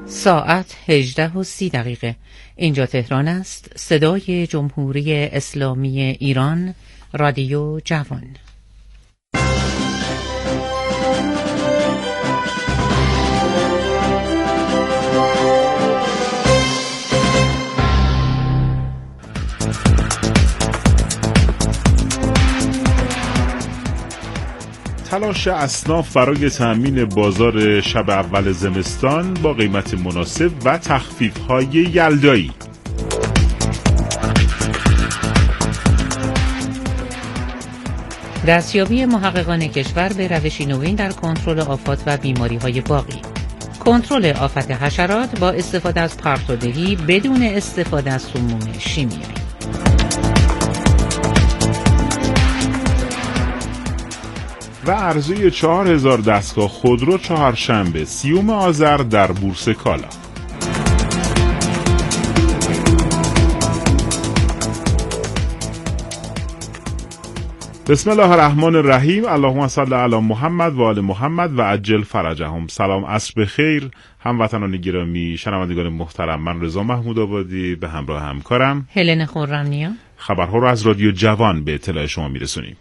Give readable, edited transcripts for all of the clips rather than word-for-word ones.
ساعت 18:30. اینجا تهران است. صدای جمهوری اسلامی ایران، رادیو جوان. تلاش اصناف برای تأمین بازار شب اول زمستان با قیمت مناسب و تخفیف‌های یلدایی. دستیابی محققان کشور به روشی نوین در کنترل آفات و بیماری‌های باقی. کنترل آفت حشرات با استفاده از پرتودهی بدون استفاده از سموم شیمیایی. و عرضه 4000 دستگاه خودرو چهارشنبه 30 آذر در بورس کالا. بسم الله الرحمن الرحیم. اللهم صل علی محمد و آل محمد و عجل فرجهم. سلام، عصر بخیر هموطنان گرامی، شنوندگان محترم. من رضا محمود آبادی به همراه همکارم هلن خرم‌نیا خبرها رو از رادیو جوان به اطلاع شما میرسونیم.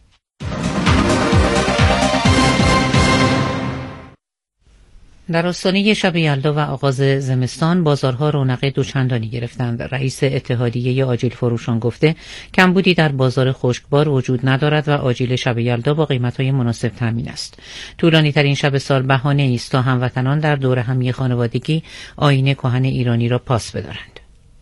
در آستانه شب یلدا و آغاز زمستان بازارها رونق دوچندانی گرفتند. رئیس اتحادیه آجیل فروشان گفته کمبودی در بازار خشکبار وجود ندارد و آجیل شب یلدا با قیمت‌های مناسب تامین است. طولانی ترین شب سال بهانه است تا هموطنان در دور همی خانوادگی آیین کهن ایرانی را پاس بدارند.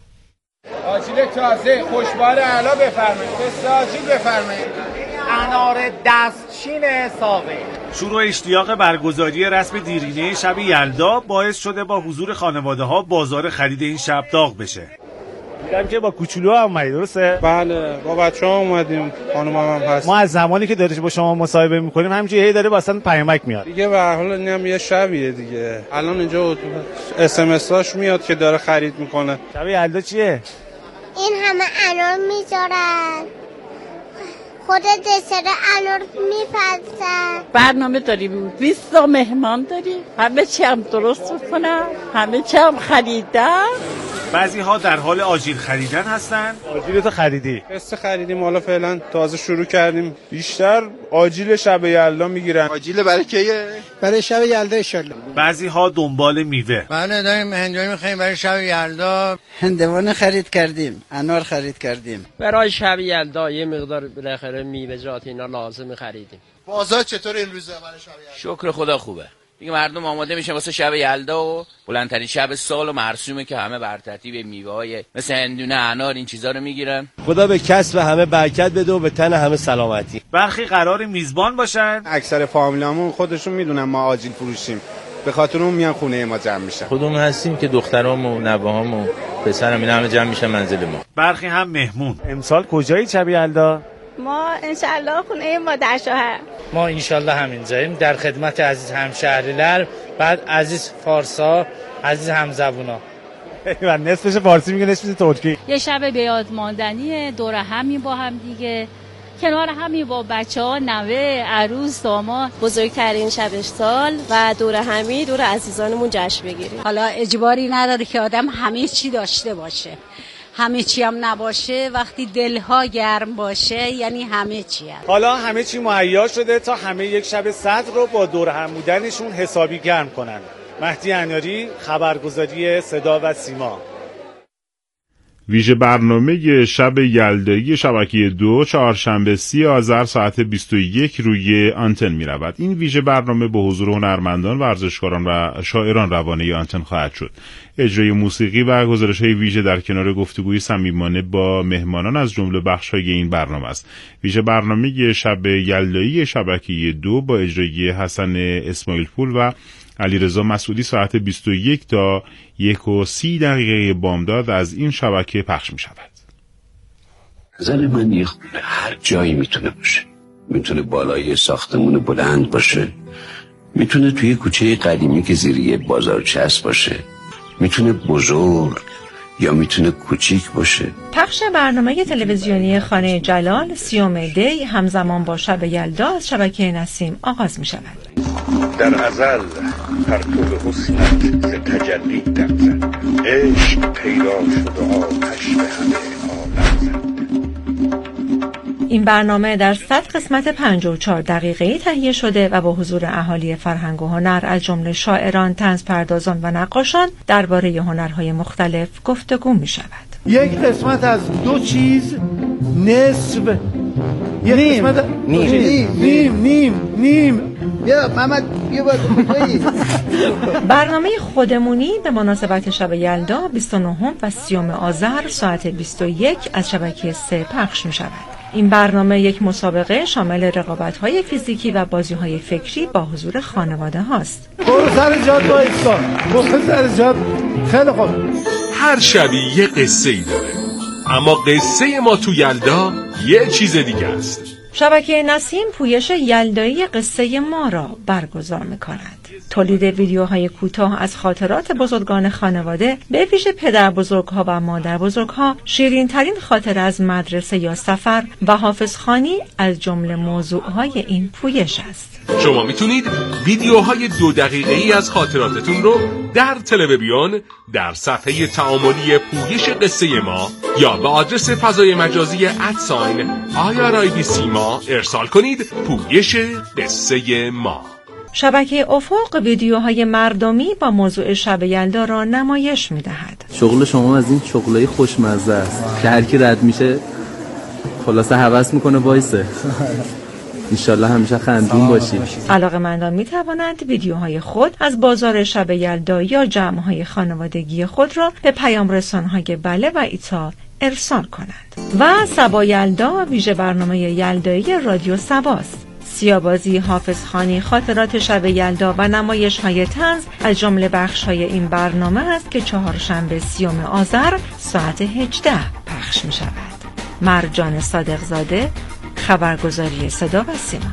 آجیل تازه خوشبار اعلی بفرمایید. قصه آجیل بفرمایید. انار دستچین ساقه. شروع اشتیاق برگزاری رسم دیرینه شب یلدا باعث شده با حضور خانواده ها بازار خرید این شب داغ بشه. دیدم که با کوچولو هم اومدید، درسته؟ بله، با بچه‌ها اومدیم، خانمم هم هست. ما از زمانی که داریم با شما مصاحبه می‌کنیم همینجوری هی داره واسه پیامک میاد. دیگه به هر حال اینم یه شبیه دیگه. الان اینجا اس ام اساش میاد که داره خرید میکنه. شب یلدا چیه؟ این همه انار میذارن. خود دسر انار میپزن. برنامه داریم، 20 تا مهمان داریم، همه چی هم درست میکنم، همه چی هم خریدم. بعضی ها در حال آجیل خریدن هستن. آجیلتو خریدی؟ قصه خریدیم، حالا فعلا تازه شروع کردیم. بیشتر آجیل شب یلدا میگیرن. آجیل برای کیه؟ برای شب یلدا ان شاءالله. بعضی ها دنبال میوه. بله، داریم هندونه میخوایم برای شب یلدا. هندونه خرید کردیم، انار خرید کردیم. برای شب یلدا یه مقدار بالاخره میوه‌جات اینا لازم خریدیم. بازار چطور این روزا برای شب یلدا؟ شکر خدا خوبه. دیگه مردم آماده میشن واسه شب یلدا و بلندترین شب سال و مرسومه که همه بر ترتیب میوه‌های مثل هندونه، انار، این چیزا رو میگیرن. خدا به کسب همه برکت بده و به تن همه سلامتی. برخی قرار میزبان باشن. اکثر فامیلامون خودشون میدونن ما آجیل فروشیم، به خاطر اون میان خونه ما جمع میشن. خودمون هستیم که دخترام و نوه‌هام و پسرام اینا همه جمع میشن منزل ما. برخی هم مهمون. امسال کجایی شب یلدا؟ ما انشالله خونه مادر شوهر. ما انشالله همینجاییم در خدمت عزیز همشهری‌لر، بعد عزیز فارسا، عزیز همزبونا. و نصفش فارسی میگه، نصفش ترکی. یه شب به یاد ماندنی، دور همی با هم دیگه، کنار همی با بچه‌ها، نوه، عروس، داماد. بزرگترین شب سال و دور همی دور عزیزانمون جشن بگیریم. حالا اجباری نداره که آدم همه چی داشته باشه، همه چی هم نباشه. وقتی دلها گرم باشه یعنی همه چی هم. حالا همه چی مهیا شده تا همه یک شب صدر رو با دور هم بودنشون حسابی گرم کنن. مهدی اناری، خبرگزاری صدا و سیما. ویژه برنامه شب یلدایی شبکه 2 چهارشنبه 30 آذر ساعت 21 روی آنتن می رود. این ویژه برنامه به حضور هنرمندان، ورزشکاران و شاعران روانه آنتن خواهد شد. اجرای موسیقی و گزارش‌های ویژه در کنار گفتگوی صمیمانه با مهمانان از جمله بخش‌های این برنامه است. ویژه برنامه شب یلدایی شبکه 2 با اجرای حسن اسماعیل پور و علیرضا مسعودی ساعت 21 تا 1:30 بامداد از این شبکه پخش می شود. زن من یه خونه هر جایی میتونه باشه. میتونه بالای ساختمون بلند باشه، میتونه توی کوچه قدیمی که زیر یه بازارچه است باشه، میتونه بزرگ یا میتونه کوچیک باشه. پخش برنامه تلویزیونی خانه جلال 30 دی همزمان با شب یلدا از شبکه نسیم آغاز می شود. در ازل پرتو حسنت ز تجلی دم زد. عشق پیدا شد و آتش به همه عالم زد. این برنامه در 100 قسمت 54 دقیقه‌ای تهیه شده و با حضور اهالی فرهنگ و هنر از جمله شاعران، طنزپردازان و نقاشان درباره هنرهای مختلف گفتگو می شود. یک قسمت از دو چیز نصف نیم یا محمد یه بار برنامه خودمونی به مناسبت شب یلدا 29 و 30 آذر ساعت 21 از شبکه 3 پخش می شود. این برنامه یک مسابقه شامل رقابت‌های فیزیکی و بازی‌های فکری با حضور خانواده هاست. برو سر جاد وایسا. برو سر جاد. خیلی خوب. هر شبی یه قصه‌ای داره. اما قصه ما تو یلدا یه چیز دیگه است. شبکه نسیم پویش یلدایی قصه ما را برگزار می‌کند. تولید ویدیوهای کوتاه از خاطرات بزرگان خانواده، به ویژه پدر بزرگ‌ها و مادر بزرگ‌ها، شیرین‌ترین خاطره از مدرسه یا سفر و حافظخوانی از جمله موضوعهای این پویش است. شما میتونید ویدیوهای 2 دقیقه‌ای از خاطراتتون رو در تلویزیون در صفحه تعاملی پویش قصه ما یا به آدرس فضای مجازی @IRIBC ما ارسال کنید. پویش قصه ما. شبکه افق ویدیوهای مردمی با موضوع شب یلدا را نمایش می‌دهد. شغل شما از این شغلای خوشمزه است که هر کی رد میشه خلاصه هوس میکنه وایسه. انشالله همیشه خندون باشی. علاقه‌مندان می‌توانند ویدیوهای خود از بازار شب یلدا یا جمع‌های خانوادگی خود را به پیام رسان‌های بله و ایتا ارسال کنند. و سبا یلدا ویژه برنامه یلدایی رادیو سباست. سیابازی، حافظخوانی، خاطرات شب یلدا و نمایش‌های طنز از جمله بخش‌های این برنامه است که چهارشنبه 30 آذر ساعت 18 پخش می‌شود. مرجان صادقزاده، خبرگزاری صدا و سیما.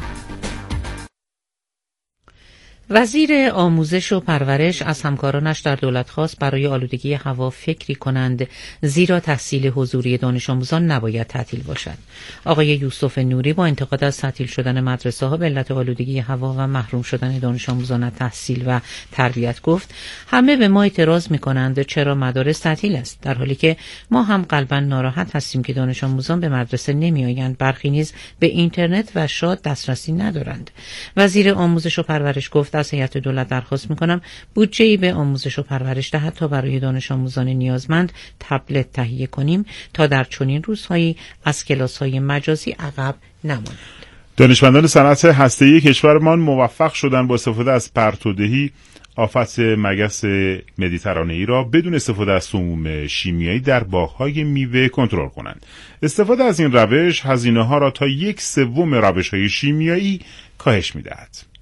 وزیر آموزش و پرورش از همکارانش در دولت خواست برای آلودگی هوا فکری کنند، زیرا تحصیل حضوری دانش آموزان نباید تعطیل باشد. آقای یوسف نوری با انتقاد از تعطیل شدن مدرسه ها به علت آلودگی هوا و محروم شدن دانش آموزان از تحصیل و تربیت گفت: همه به ما اعتراض می‌کنند چرا مدارس تعطیل است، در حالی که ما هم قلباً ناراحت هستیم که دانش آموزان به مدرسه نمی‌آیند، برخی نیز به اینترنت و شاد دسترسی ندارند. وزیر آموزش و پرورش گفت: از هیئت دولت درخواست می‌کنم بودجه‌ای به آموزش و پرورش دهد تا برای دانش آموزان نیازمند تبلت تهیه کنیم تا در چنین روزهایی از کلاس‌های مجازی عقب نمانند. دانشمندان صنعت هسته‌ای کشورمان موفق شدند با استفاده از پرتودهی آفت مگس مدیترانه‌ای را بدون استفاده از سموم شیمیایی در باغ‌های میوه کنترل کنند. استفاده از این روش هزینه‌ها را تا 1/3 روش‌های شیمیایی کاهش می‌دهد.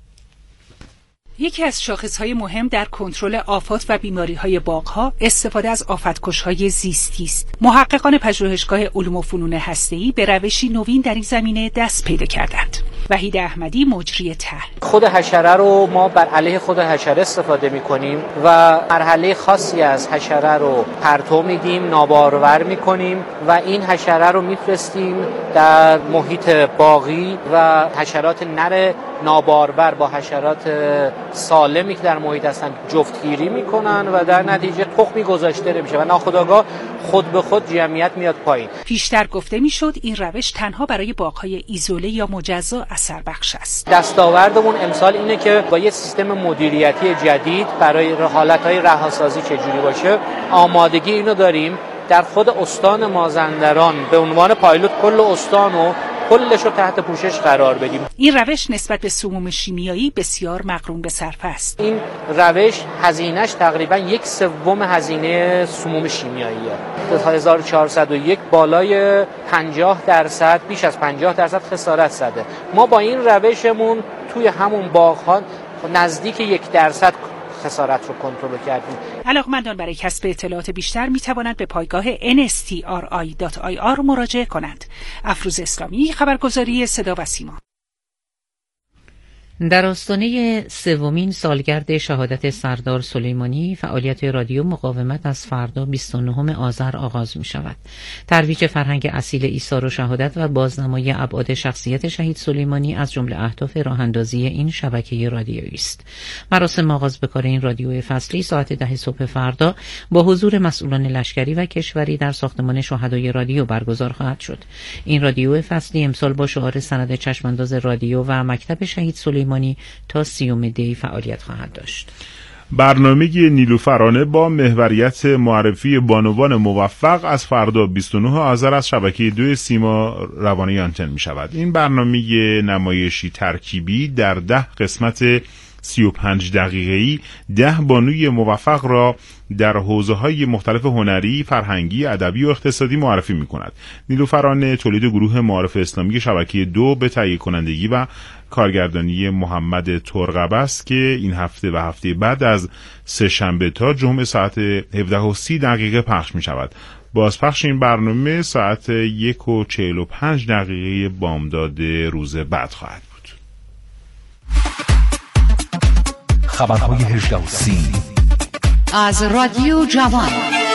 یکی از شاخصهای مهم در کنترل آفات و بیماری‌های باغ‌ها استفاده از آفتکش‌های زیستی است. محققان پژوهشگاه علوم و فنون هسته‌ای به روشی نوین در این زمینه دست پیدا کردند. وحید احمدی مجری طرح: خود حشره رو ما بر علیه خود حشره استفاده می‌کنیم و مرحله خاصی از حشره رو پرتو میدیم، نابارور می‌کنیم و این حشره رو می‌فرستیم در محیط باغی و حشرات نر نابارور با حشرات سالمی که در محیط هستن جفتگیری میکنن و در نتیجه تخمی گذاشته نمیشه و ناخودآگاه خود به خود جمعیت میاد پایین. پیشتر گفته میشد این روش تنها برای باغ‌های ایزوله یا مجزا اثر بخش است. دستاوردمون امسال اینه که با یه سیستم مدیریتی جدید برای حالتهای رهاسازی چجوری باشه آمادگی اینو داریم. در خود استان مازندران به عنوان پایلوت کل استانو کلش رو تحت پوشش قرار بدیم. این روش نسبت به سموم شیمیایی بسیار مقرون به صرفه است. این روش هزینه‌اش تقریباً 1/3 هزینه سموم شیمیاییه. 1401 بالای 50% بیش از 50% خسارت زده. ما با این روشمون توی همون باغ‌ها نزدیک 1% خسارت رو کنترل کردیم. علاقمندان برای کسب اطلاعات بیشتر می توانند به پایگاه nstri.ir مراجعه کنند. افروز اسلامی، خبرگزاری صدا و سیما. در آستانه سومین سالگرد شهادت سردار سلیمانی، فعالیت رادیو مقاومت از فردا 29 آذر آغاز می شود. ترویج فرهنگ اصیل ایثار و شهادت و بازنمایی ابعاد شخصیت شهید سلیمانی از جمله اهداف راه‌اندازی این شبکه رادیویی است. مراسم آغاز به کار این رادیو فصلی ساعت 10 صبح فردا با حضور مسئولان لشکری و کشوری در ساختمان شهدای رادیو برگزار خواهد شد. این رادیو فصلی امسال با شعار سند چشمانداز رادیو و مکتب شهید سلیمانی تا 30 دی فعالیت خواهد داشت. برنامه نیلوفرانه با محوریت معرفی بانوان موفق از فردا 29 آذر از شبکه 2 سیما روانه آنتن می شود. این برنامه نمایشی ترکیبی در 10 قسمت 35 دقیقه‌ای 10 بانوی موفق را در حوزه‌های مختلف هنری، فرهنگی، ادبی و اقتصادی معرفی می‌کند. نیلوفرانه تولید گروه معارف اسلامی شبکه 2 به تهیه کنندگی و کارگردانی محمد ترقب است که این هفته و هفته بعد از سه‌شنبه تا جمعه ساعت 17:30 پخش می‌شود. بازپخش این برنامه ساعت 1:45 بامداد روز بعد خواهد بود. خبرهای 18:30 از رادیو جوان.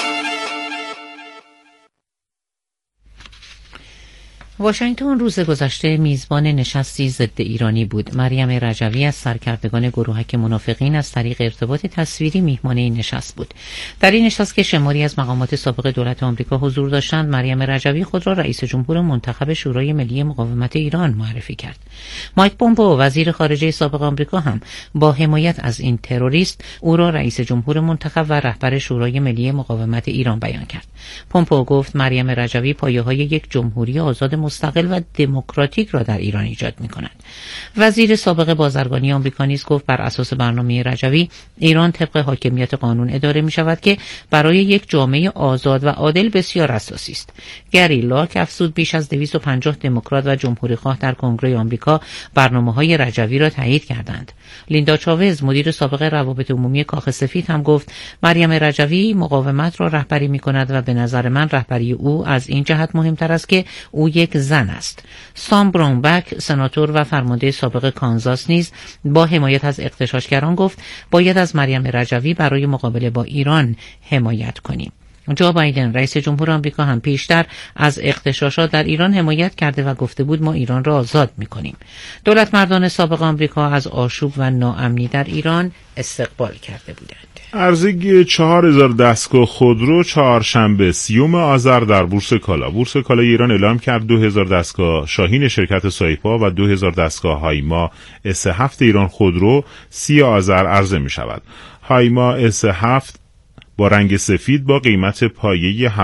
واشنگتن روز گذشته میزبان نشستی ضد ایرانی بود. مریم رجوی از سرکردگان گروهک منافقین از طریق ارتباط تصویری میهمان این نشست بود. در این نشست که شماری از مقامات سابق دولت آمریکا حضور داشتند، مریم رجوی خود را رئیس جمهور منتخب شورای ملی مقاومت ایران معرفی کرد. مایک پومپئو وزیر خارجه سابق آمریکا هم با حمایت از این تروریست او را رئیس جمهور منتخب و رهبر شورای ملی مقاومت ایران بیان کرد. پومپئو گفت مریم رجوی پایه‌های یک جمهوری آزاد مستقل و دموکراتیک را در ایران ایجاد می‌کند. وزیر سابق بازرگانی آمریکا نیز گفت بر اساس برنامه رجوی ایران طبق حاکمیت قانون اداره می‌شود که برای یک جامعه آزاد و عادل بسیار اساسی است. گری لاک افزود بیش از 250 دموکرات و جمهوری‌خواه در کنگره آمریکا برنامه‌های رجوی را تایید کردند. لیندا چاوز مدیر سابق روابط عمومی کاخ سفید هم گفت مریم رجوی مقاومت را رهبری می‌کند و به نظر من رهبری او از این جهت مهمتر است که او یک زن است. سام براونبک سناتور و فرمانده سابق کانزاس نیز با حمایت از اغتشاشگران گفت باید از مریم رجوی برای مقابله با ایران حمایت کنیم. جو بایدن رئیس جمهور آمریکا هم پیشتر از اغتشاشات در ایران حمایت کرده و گفته بود ما ایران را آزاد می‌کنیم. دولت مردان سابق آمریکا از آشوب و ناامنی در ایران استقبال کرده بودند. عرضه 4000 دستگاه خودرو چهارشنبه 30 آذر در بورس کالا. بورس کالا ایران اعلام کرد 2000 دستگاه شاهین شرکت سایپا و 2000 دستگاه هایما S7 ایران خودرو 30 آذر عرضه می شود. هایما S7 با رنگ سفید با قیمت پایه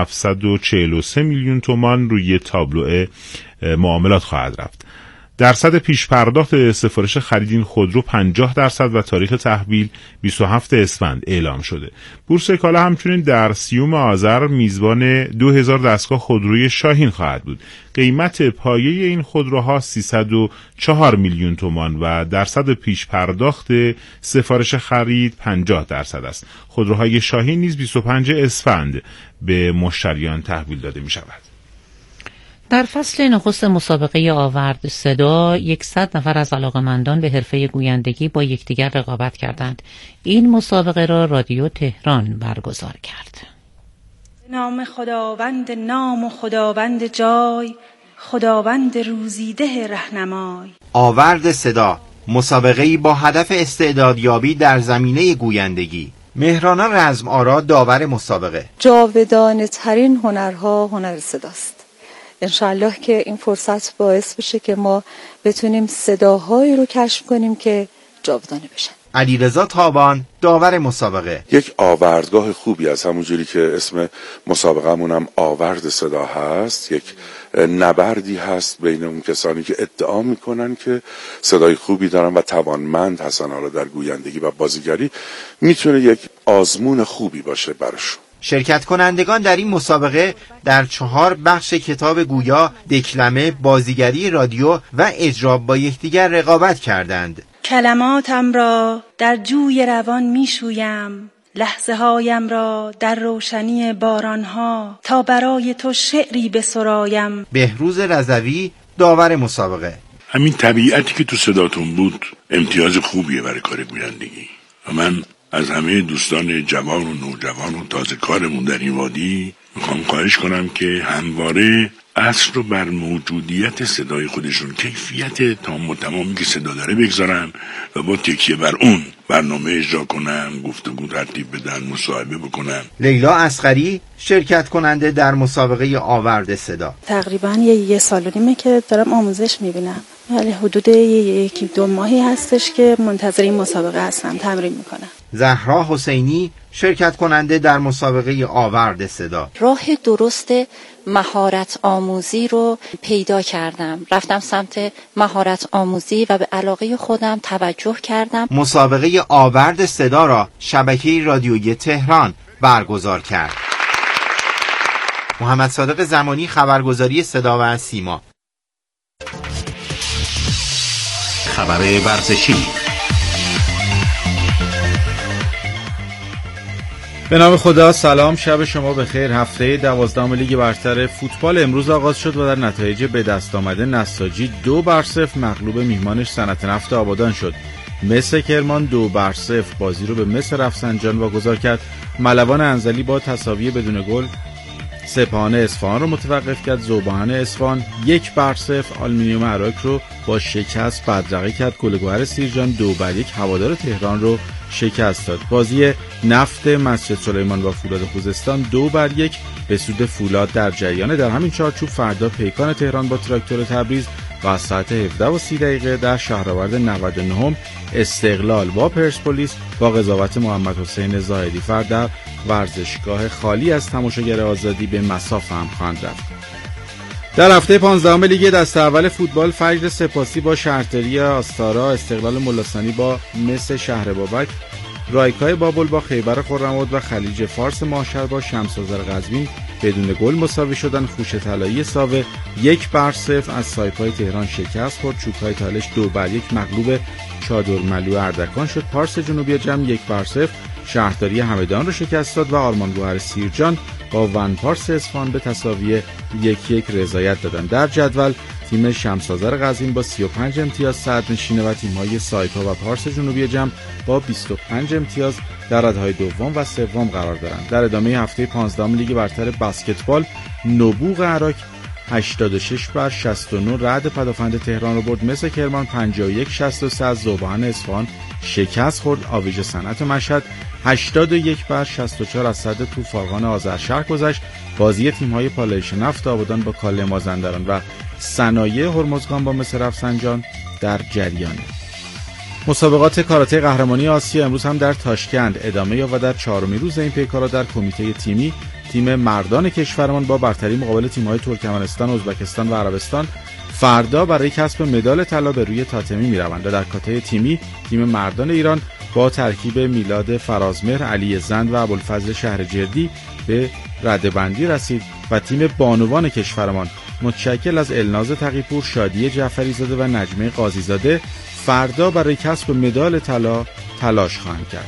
743 میلیون تومان روی تابلو معاملات خواهد رفت. درصد پیش پرداخت سفارش خرید این خودرو 50% و تاریخ تحویل 27 اسفند اعلام شده. بورس کالا همچنین در 30 آذر میزبان 2000 دستگاه خودروی شاهین خواهد بود. قیمت پایه این خودروها 304 میلیون تومان و درصد پیش پرداخت سفارش خرید 50% است. خودروهای شاهین نیز 25 اسفند به مشتریان تحویل داده می شود. در فصل نخست مسابقه آورد صدا 100 نفر از علاقه‌مندان به حرفه گویندگی با یکدیگر رقابت کردند. این مسابقه را رادیو تهران برگزار کرد. نام خداوند نام و خداوند جای، خداوند روزیده رهنمای. آورد صدا مسابقه‌ای با هدف استعدادیابی در زمینه گویندگی. مهرانا رزم آرا داور مسابقه. جاودانه ترین هنرها هنر صداست. انشالله که این فرصت باعث بشه که ما بتونیم صداهایی رو کشف کنیم که جاودانه بشن. علیرضا تابان داور مسابقه. یک آوردگاه خوبی از همونجوری که اسم مسابقه‌مون هم آورد صدا هست، یک نبردی هست بین اون کسانی که ادعا میکنن که صدای خوبی دارن و توانمند هستن، حالا در گویندگی و بازیگری میتونه یک آزمون خوبی باشه براشون. شرکت کنندگان در این مسابقه در 4 بخش کتاب گویا، دکلمه، بازیگری رادیو و اجرا با یکدیگر رقابت کردند. کلماتم را در جوی روان میشویم، لحظه هایم را در روشنی بارانها، تا برای تو شعری بسرایم. بهروز رضوی داور مسابقه. همین طبیعتی که تو صداتون بود امتیاز خوبیه برای کار گویندگی و من از همه دوستان جوان و نوجوان و تازه کارمون در این وادی میخوام خواهش کنم که همواره اصل رو بر موجودیت صدای خودشون، کیفیت تام و تمامی که صدا داره بگذارن و با تکیه بر اون برنامه اجرا کنن، گفتگو ترتیب بدن، مصاحبه بکنن. لیلا اصغری شرکت کننده در مسابقه آورد صدا. تقریبا یه سال و نیمه که دارم آموزش میبینم، ولی حدود 1-2 ماهی هستش که منتظر این مسابقه هستم، تمرین میکنم. زهرا حسینی شرکت کننده در مسابقه آورد صدا. راه درست مهارت آموزی رو پیدا کردم، رفتم سمت مهارت آموزی و به علاقه خودم توجه کردم. مسابقه آورد صدا را شبکه رادیویی تهران برگزار کرد. محمد صادق زمانی، خبرگزاری صدا و سیما. خبر ورزشی. به نام خدا، سلام، شب شما بخیر. هفته 12 لیگ برتر فوتبال امروز آغاز شد و در نتایج به دست آمده نساجی 2-0 مغلوب میهمانش صنعت نفت آبادان شد. مس کرمان 2-0 بازی رو به مس رفسنجان واگذار کرد. ملوان انزلی با تساوی بدون گل سپاهان اصفهان رو متوقف کرد. ذوباهن اصفهان 1-0 آلومینیوم عراق رو با شکست بدرقه کرد. گل‌گهر سیرجان 2-1 هوادار تهران رو شکست داد. بازی نفت مسجد سلیمان با فولاد خوزستان 2-1 به سود فولاد در جریان. در همین چارچوب فردا پیکان تهران با تراکتور تبریز و ساعت 17:30 در شهرآورد 99 استقلال با پرسپولیس با قضاوت محمد حسین زاهدی فرد در ورزشگاه خالی از تماشاگر آزادی به مصاف هم خواهند رفت. در هفته 15 لیگ دسته اول فوتبال فجر سپاسی با شهرتری آستارا، استقلال ملاسانی با مس شهر بابک، رایکای بابل با خیبر خرم‌آباد و خلیج فارس ماهشهر با شمس‌آذر قزوین بدون گل مساوی شدن. خوش طلایی ساوه 1-0 از سایپای تهران شکست خورد. چوب‌های تالش 2-1 مغلوب چادرملو اردکان شد. پارس جنوبی جمع 1-0 شهرداری همدان رو شکست داد و آرمانگوهر سیرجان با ون پارس اصفهان به تساوی 1-1 رضایت دادند. در جدول تیم شمس‌آذر قزوین با 35 امتیاز صدرنشینه و تیم‌های سایپا و پارس جنوبی جمع با 25 امتیاز در رده‌های دوم و سوم قرار دارند. در ادامه هفته 15 لیگ برتر بسکتبال نبوغ عراق 86-69 رعد پدافند تهران رو برد. مس کرمان 51-63 از ذوباهن اصفهان شکست خورد. آویج صنعت مشهد 81-64 از صد توفاقان آذرشهر گذشت. بازی تیم‌های پالایش نفت آبادان با کاله مازندران و صنایع هرمزگان با مس رفسنجان در جریان. مسابقات کاراته قهرمانی آسیا امروز هم در تاشکند ادامه یافت و در 4مین روز این پیکارا در کمیته تیمی تیم مردان کشورمان با برتری مقابل تیم‌های ترکمنستان، ازبکستان و عربستان فردا برای کسب مدال طلا به روی تاتمی می‌روند و در کاته تیمی تیم مردان ایران با ترکیب میلاد فرازمهر، علی زند و ابوالفضل شهرجردی به رده‌بندی رسید و تیم بانوان کشورمان متشکل از الناز تقی‌پور، شادی جعفری زاده و نجمه قاضی زاده فردا برای کسب مدال طلا تلاش خواهند کرد.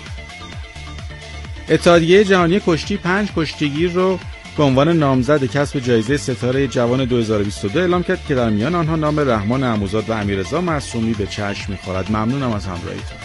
اتحادیه جهانی کشتی 5 کشتیگیر رو به عنوان نامزد کسب جایزه ستاره جوان 2022 اعلام کرد که در میان آنها نام رحمان عموزاد و امیررضا معصومی به چشم می‌خورد. ممنونم از همراهیتون.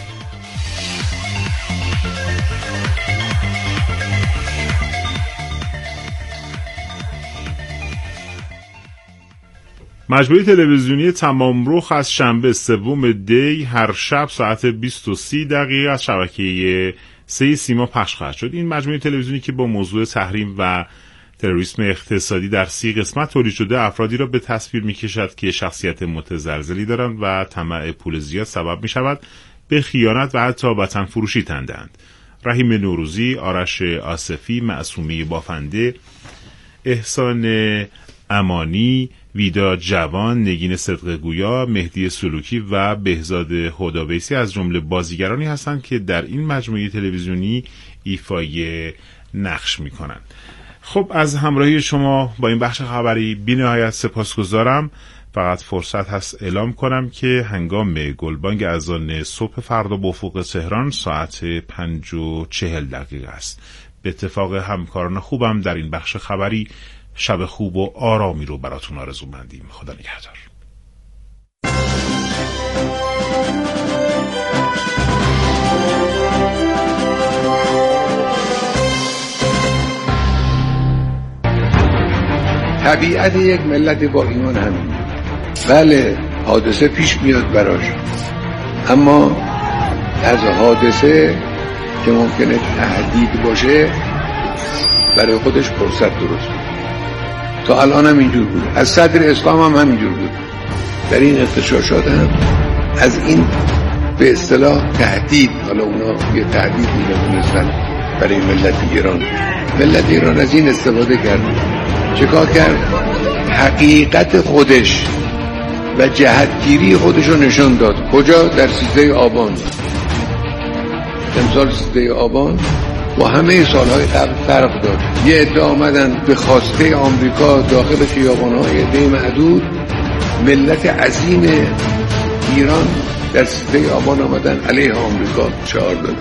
مجموعه تلویزیونی تمامرخ از شنبه 3 دی هر شب ساعت 20:30 از شبکه 3 سیما پخش خواهد شد. این مجموعه تلویزیونی که با موضوع تحریم و تروریسم اقتصادی در 30 قسمت تولید شده افرادی را به تصویر می‌کشد که شخصیت متزلزلی دارند و طمع پول زیاد سبب می‌شود به خیانت و حتی وطن فروشی تندند. رحیم نوروزی، آرش آصفی، معصومی بافنده، احسان امانی، ویدا جوان، نگین صدقگویا، مهدی سلوکی و بهزاد هدابیسی از جمله بازیگرانی هستند که در این مجموعه تلویزیونی ایفای نقش می‌کنند. خب از همراهی شما با این بخش خبری بی‌نهایت سپاسگزارم. فقط فرصت هست اعلام کنم که هنگام گلبانگ اذان صبح فردا به افق تهران ساعت 5:40 است. به اتفاق همکاران خوبم در این بخش خبری شب خوب و آرامی رو براتون آرزو مندیم. خدا نگهدار. طبیعت یک ملت با ایمان همین. بله حادثه پیش میاد براش، اما از حادثه که ممکنه تهدید باشه برای خودش فرصت درست بود. تا الان هم اینجور بود، از صدر اسلام هم همینجور بود. در این اغتشاشات هم از این به اصطلاح تهدید، حالا اونا یه تهدید می‌دونستن برای ملت ایران. ملت ایران از این استفاده کرد. چیکار کرد؟ حقیقت خودش و جهتگیری خودش رو نشان داد. کجا؟ در 13 آبان. امسال 13 آبان با همه سالهای قبل فرق داد. یه عده آمدن به خواسته آمریکا داخل خیابان‌های عده معدود، ملت عظیم ایران در 13 آبان آمدن علیه آمریکا شعار دادن.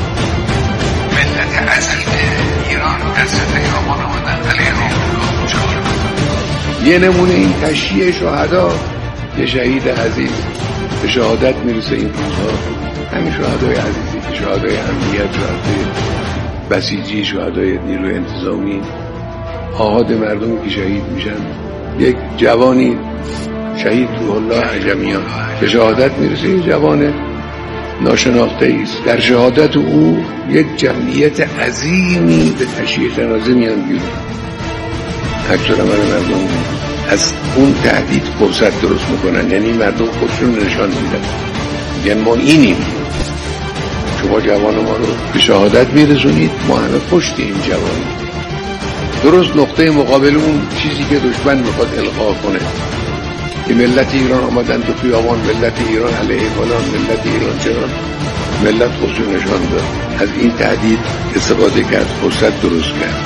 ملت عظیم ایران در 13 آبان آمدن علیه آمریکا شعار دادن. یه نمونه این تشییع شهدا، یه شهید عزیز به شهادت میرسه این روزها. همین شهدای عزیزی که شهدای امنیت، شهدای بسیجی، شهدای نیروی انتظامی، آحاد مردمی که شهید میشن. یک جوانی شهید روح الله عجمیان به شهادت میرسه، یک جوان ناشناخته است. در شهادت او یک جمعیت عظیمی به تشییع جنازه میان بیرون. اکثر مردم از اون تهدید فرصت درست میکنن، یعنی مردم خودشون نشان میدن، یعنی ما اینیم، شما جوان ما رو به شهادت میرسونید، ما همه پشت این جوانی. درست نقطه مقابل اون چیزی که دشمن میخواد القا کنه. این ملت ایران آمدن تو خیابان، ملت ایران علیه فلان، ملت ایران چرا، ملت خودشون نشان داد. از این تهدید استفاده کرد، فرصت درست کرد.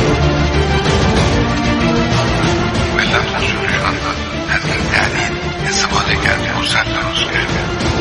ملت خودشون نشان داد، از این تهدید استفاده کرد، فرصت درست کرد.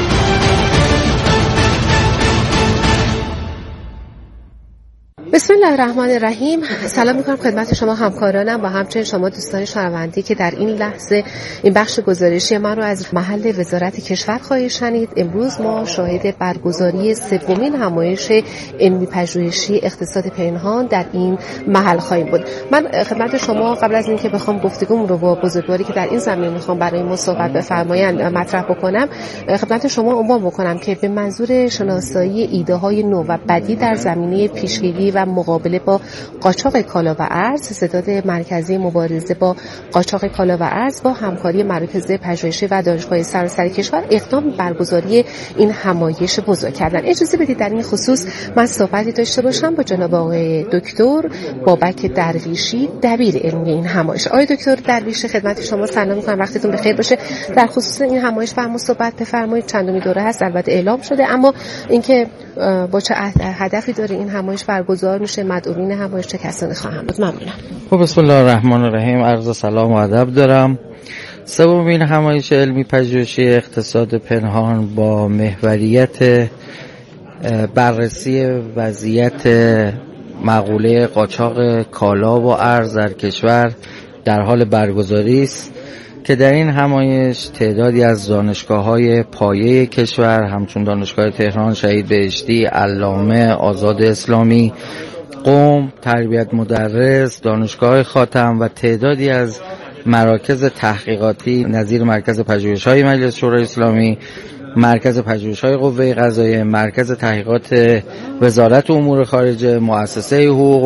بسم الله الرحمن الرحیم. سلام میکنم خدمت شما همکارانم و همچنین شما دوستان شنونده که در این لحظه این بخش گزارشی من رو از محل وزارت کشور خواهید شنید. امروز ما شاهد برگزاری سومین همایش علمی پژوهشی اقتصاد پنهان در این محل خواهیم بود. من خدمت شما قبل از اینکه بخوام گفتگوم رو با بزرگواری که در این زمینه میخوام برای ما صحبت بفرمایند مطرح بکنم، خدمت شما عنوان بکنم که به منظور شناسایی ایده های نو و بدی در زمینه پیشگیری و مقابله با قاچاق کالا و ارز، ستاد مرکزی مبارزه با قاچاق کالا و ارز با همکاری مراکز پژوهشی و دانشگاه سراسر کشور اقدام برگزاری این همایش بزرگ کردن. اجازه بدید در این خصوص من صحبتی داشته باشم با جناب آقای دکتر بابک درویشی، دبیر علمی این همایش. آقای دکتر درویشی خدمت شما سلام می‌کنم، وقتتون بخیر باشه. در خصوص این همایش با ما صحبت بفرمایید. چندمین دوره هست؟ البته اعلام شده، اما اینکه با چه هدفی داره این همایش برگزار میشه، مسئولین همایش چه کسانی خواهند بود؟ ممنونم. خب بسم الله الرحمن الرحیم. عرض سلام و ادب دارم. سومین همایش علمی پژوهشی اقتصاد پنهان با محوریت بررسی وضعیت مقوله قاچاق کالا و ارز در کشور در حال برگزاری است که در این همایش تعدادی از دانشگاه‌های پایه کشور همچون دانشگاه تهران، شهید بهشتی، علامه، آزاد اسلامی، قم، تربیت مدرس، دانشگاه خاتم و تعدادی از مراکز تحقیقاتی نظیر مرکز پژوهش‌های مجلس شورای اسلامی، مرکز پژوهش‌های قوه قضاییه، مرکز تحقیقات وزارت امور خارجه، مؤسسه حقوق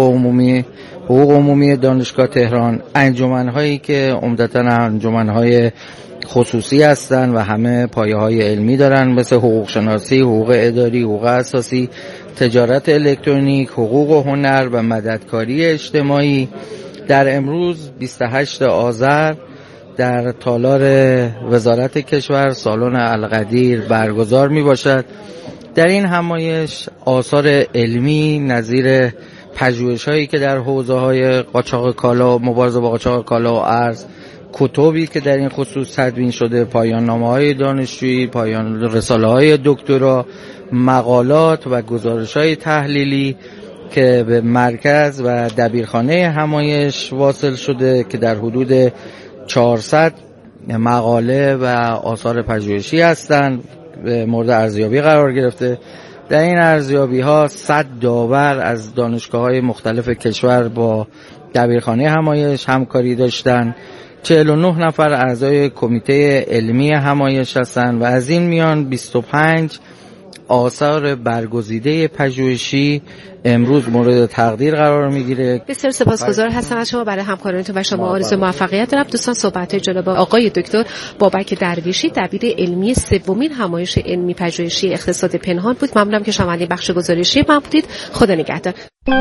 عمومی دانشگاه تهران، انجمن‌هایی که عمدتاً انجمن‌های خصوصی هستند و همه پایه‌های علمی دارن، مثل حقوق شناسی، حقوق اداری، حقوق اساسی، تجارت الکترونیک، حقوق و هنر و مددکاری اجتماعی. در امروز 28 آذر در تالار وزارت کشور سالن القدیر برگزار می باشد. در این همایش آثار علمی نظیر پژوهش‌هایی که در حوزه‌های قاچاق کالا، مبارزه با قاچاق کالا و ارز، کتبی که در این خصوص تدوین شده، پایان نامه‌های دانشجویی، پایان رساله‌های دکترا، مقالات و گزارش‌های تحلیلی که به مرکز و دبیرخانه همایش واصل شده که در حدود 400 مقاله و آثار پژوهشی هستند مورد ارزیابی قرار گرفته. در این ارزیابی‌ها 100 داور از دانشگاه‌های مختلف کشور با دبیرخانه همایش همکاری داشتن. 49 نفر اعضای کمیته علمی همایش هستند و از این میان 25 آثار برگزیده پژوهشی امروز مورد تقدیر قرار میگیره. بسیار سپاسگزار هستم از شما برای همکاریتون و شما آرزوی موفقیت دارم. دوستان صحبت جناب آقای دکتر بابک درویشی دبیر علمی سومین همایش علمی پژوهشی اقتصاد پنهان بود. ممنونم که شنونده بخش گزارشی من بودید. خدا نگهدار.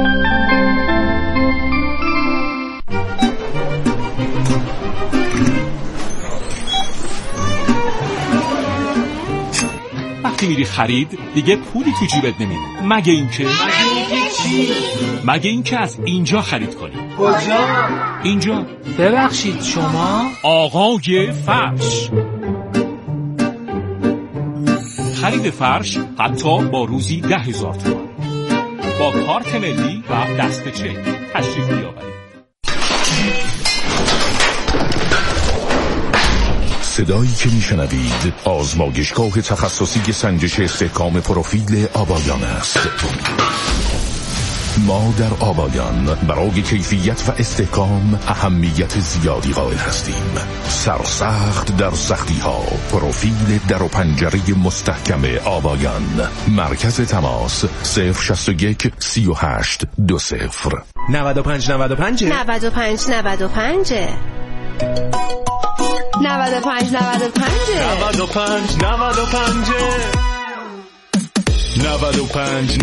وقتی میری خرید دیگه پولی تو جیبت نمیره، مگه اینکه از اینجا خرید کنی. کجا؟ اینجا. ببخشید شما؟ آقای فرش. خرید فرش حتی با روزی 10,000 تومان با کارت ملی و دست چک تشریف بیاورید. صدایی که میشنوید آزمایشگاه تخصصی سنجش استحکام پروفیل آبایان است. ما در آبایان برای کیفیت و استحکام اهمیت زیادی قائل هستیم. سرسخت در سختی ها. پروفیل در و پنجره مستحکم آبایان. مرکز تماس 061 38 20 95 95 95 95 95 95 95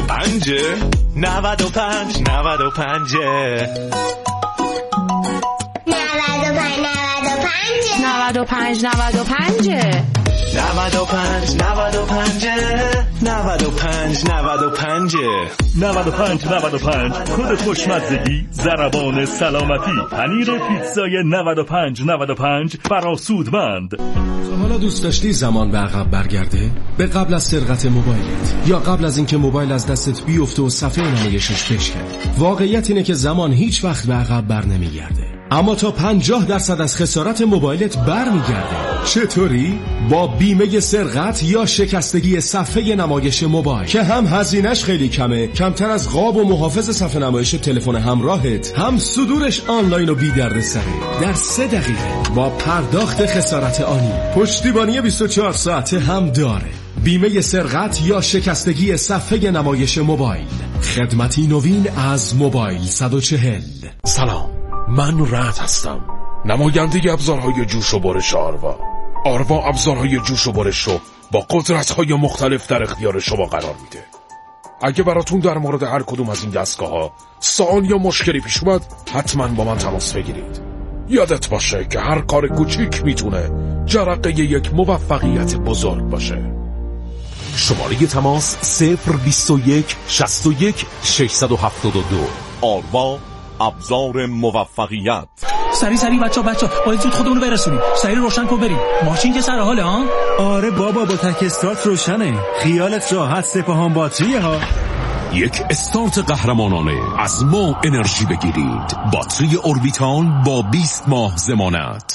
کد خوشمزگی ضربان سلامتی پنیر پیتزای 95 برا سودمند. حالا دوست داشتی زمان به عقب برگرده؟ به قبل از سرقت موبایلت یا قبل از اینکه موبایل از دستت بیفته و صفحه نمایشش بشکنه. واقعیت اینه که زمان هیچ وقت به عقب بر نمیگرده، اما تا 50% از خسارت موبایلت برمیگرده. چطوری؟ با بیمه سرقت یا شکستگی صفحه نمایش موبایل که هم هزینه‌اش خیلی کمه، کمتر از قاب و محافظ صفحه نمایش تلفن همراهت، هم صدورش آنلاین و بی دردسره. در 3 دقیقه با پرداخت خسارت آنی. پشتیبانی 24 ساعته هم داره. بیمه سرقت یا شکستگی صفحه نمایش موبایل. خدمتی نوین از موبایل 140. سلام، من رعد هستم، نماینده ابزارهای جوش و برش آروا. آروا ابزارهای جوش و برش رو با قدرت‌های مختلف در اختیار شما قرار میده. اگه براتون در مورد هر کدوم از این دستگاه‌ها سوال یا مشکلی پیش اومد، حتما با من تماس بگیرید. یادت باشه که هر کار کوچیک میتونه جرقه یک موفقیت بزرگ باشه. شماره تماس 021 61 672. آروا ابزار موفقیت. سری بچا باید زود خودمون رو برسونیم. سری روشن کن بریم. ماشین که سر حاله ها؟ آره بابا، با تک استارت روشنه. خیالت راحت، سپاهان باتریه ها. یک استارت قهرمانانه. از ما انرژی بگیرید. باتری اوربیتال با 20 ماه ضمانت.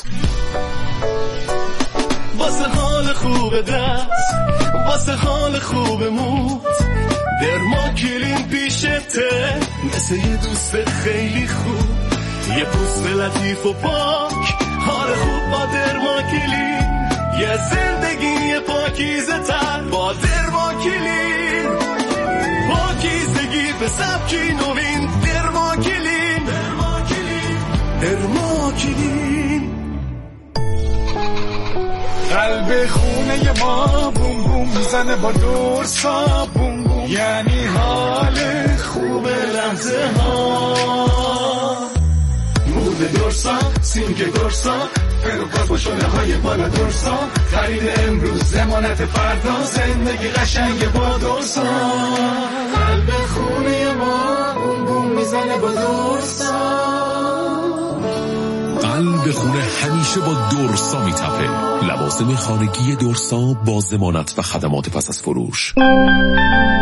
واسه حال خوب دست، واسه حال خوب موت، درماکلین پیشته مثل یه دوست خیلی خوب، یه پوست لطیف و پاک، حال خوب با درماکلین، یه زندگی پاکیزه تر با درماکلین، پاکیزگی به سبکی نوین. درماکلین قلب خونه ما بوم بوم میزنه با دورسا بوم بوم، یعنی حال خوب لحظه ها. مود دورسا، سینک دورسا، فروکاس با شونه های بالا دورسا، خرید امروز ضمانت فردا، زندگی قشنگ با دورسا. قلب خونه ما بوم بوم میزنه با دورسا. قلب خونه همیشه با دورسا میتپه. لوازم خانگی دورسا با ضمانت و خدمات پس از فروش.